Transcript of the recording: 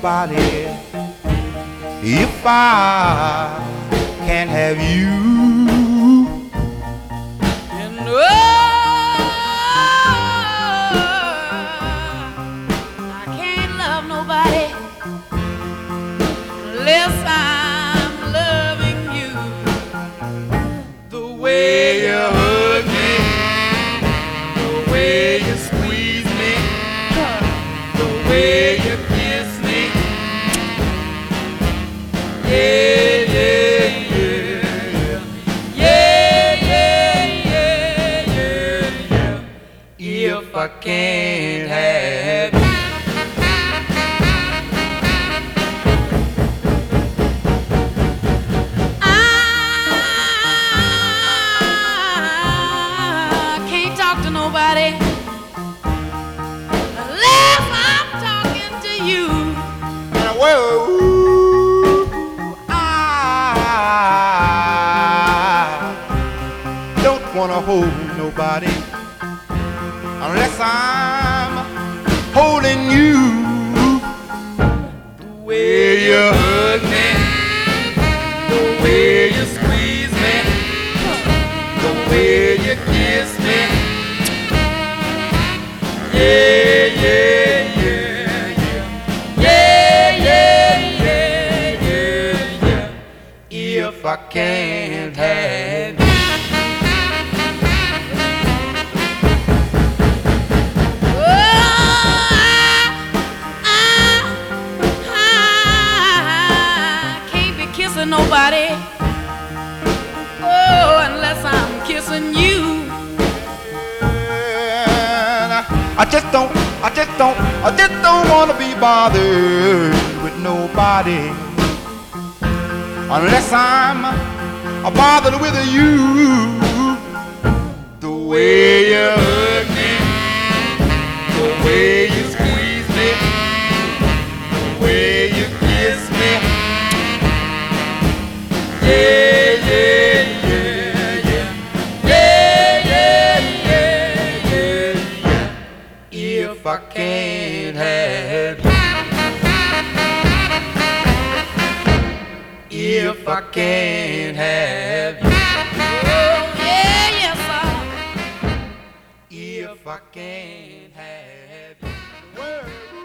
nobody if I can't have you. And I can't love nobody unless I'm loving you. The way you hug me, the way you squeeze me, the way you kiss me. Yeah, yeah, yeah. Yeah, yeah, yeah, yeah, yeah. If I can't have you. I can't talk to nobody unless I'm talking to you. Well, I don't wanna hold nobody unless I'm holding you. The way you hug me, the way you squeeze me, the way you kiss me. Yeah, yeah, yeah, yeah. Yeah, yeah, yeah, yeah, yeah. If I can't have you. Nobody, oh, unless I'm kissing you. And I just don't wanna be bothered with nobody unless I'm bothered with you. The way you hug me, the way you squeeze me, the way you kiss me. Yeah, yeah, yeah, yeah. Yeah, yeah, yeah, yeah, yeah. If I can't have you. If I can't have you. Oh, yeah, yes, I. If I can't have you.